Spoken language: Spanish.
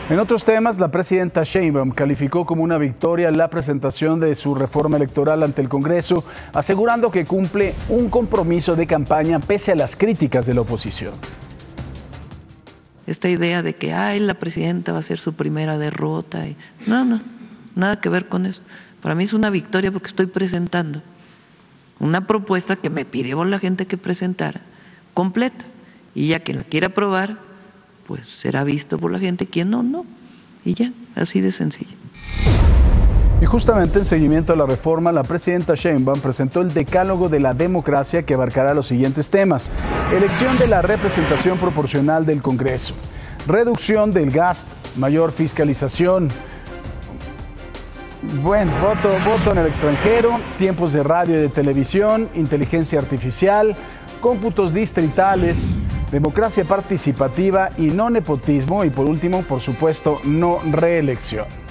En otros temas, la presidenta Sheinbaum calificó como una victoria la presentación de su reforma electoral ante el Congreso, asegurando que cumple un compromiso de campaña pese a las críticas de la oposición. Esta idea de que la presidenta va a ser su primera derrota. No, nada que ver con eso. Para mí es una victoria porque estoy presentando una propuesta que me pidió la gente que presentara, completa. Y ya quien la quiera aprobar, pues será visto por la gente, quien no. Y ya, así de sencillo. Y justamente en seguimiento a la reforma, la presidenta Sheinbaum presentó el decálogo de la democracia que abarcará los siguientes temas: elección de la representación proporcional del Congreso, reducción del gasto, mayor fiscalización, voto en el extranjero, tiempos de radio y de televisión, inteligencia artificial, cómputos distritales, democracia participativa y no nepotismo, y por último, por supuesto, no reelección.